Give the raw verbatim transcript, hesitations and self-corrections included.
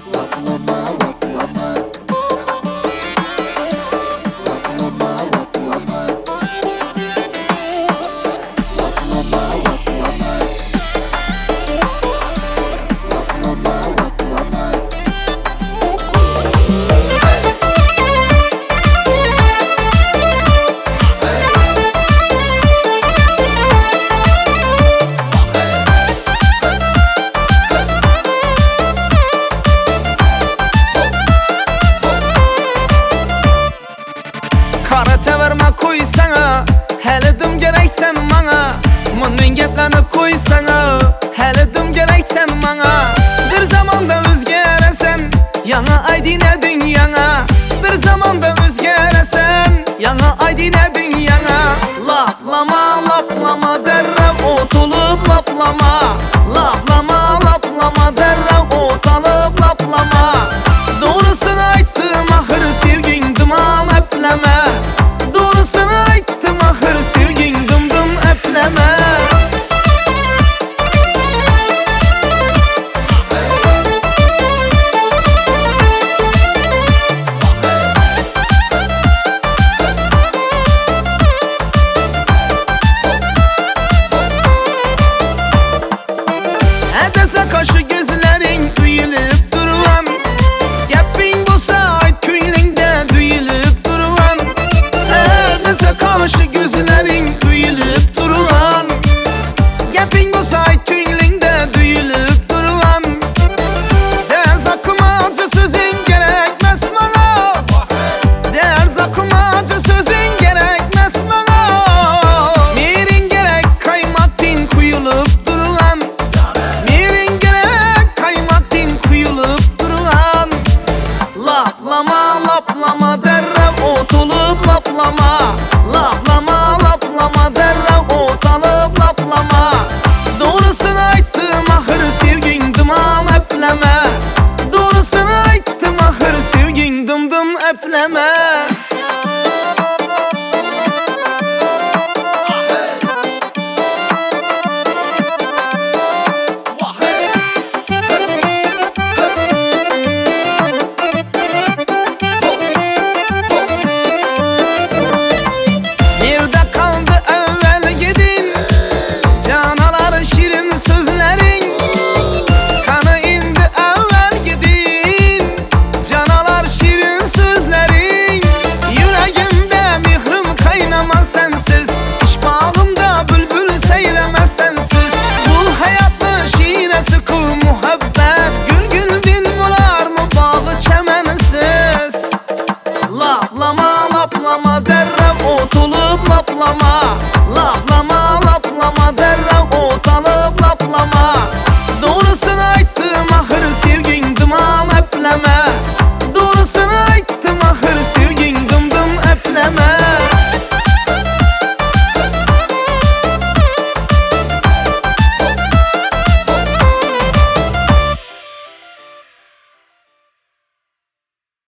Laplama, laplama. Laplama, laplama. Laplama, laplama. Laplama, laplama. Kara teverme koysana, helidim gerek sen bana. Bunun geplerini koysana, helidim gerek sen bana. Bir zamanda özgeresen, yana aydine dünyana. Bir zamanda özgeresen, yana aydine dünyana. Laplama, laplama derrev otulup laplama. Laplama, laplama derrev otalıp laplama. Doğrusunu ayttım ahır sevgin dımam epleme. Doğrusunu ayttım ahır sevgin dım dım epleme. Edese kaşı gözlerin üyülüp